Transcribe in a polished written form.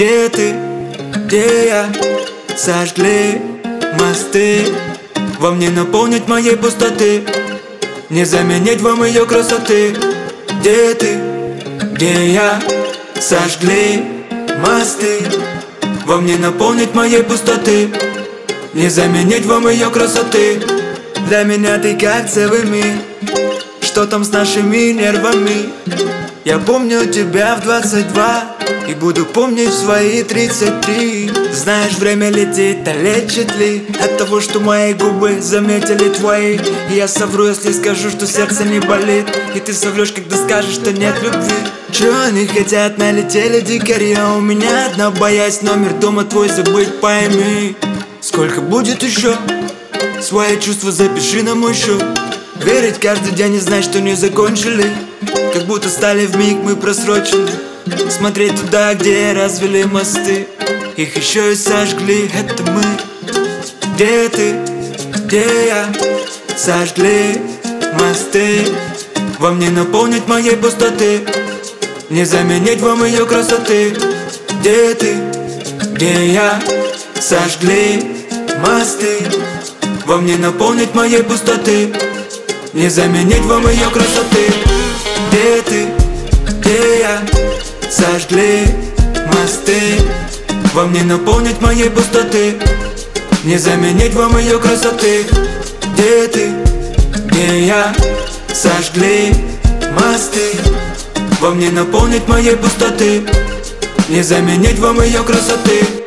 Где ты, где я? Сожгли мосты. Вам не наполнить моей пустоты, не заменить вам ее красоты. Где ты, где я? Сожгли мосты. Вам не наполнить моей пустоты, не заменить вам ее красоты. Для меня ты как целый мир. Что там с нашими нервами? Я помню тебя в 22 и буду помнить в свои 33. Знаешь, время летит, а лечит ли от того, что мои губы заметили твои? И я совру, если скажу, что сердце не болит, и ты соврешь, когда скажешь, что нет любви. Чё они хотят, налетели дикари, а у меня одна боязнь, номер дома твой забыть, пойми. Сколько будет еще? Свои чувства запиши на мой счет. Верить каждый день и знать, что не закончили, как будто стали вмиг мы просрочили. Смотреть туда, где развели мосты, их еще и сожгли, это мы. Где ты, где я? Сожгли мосты. Вам не наполнить моей пустоты, не заменить вам ее красоты. Где ты, где я? Сожгли мосты. Вам не наполнить моей пустоты, не заменить вам ее красоты. Где ты, где я? Сожгли мосты. Вам не наполнить моей пустоты, не заменить вам ее красоты. Где ты, где я? Сожгли мосты. Вам не наполнить моей пустоты, не заменить вам ее красоты.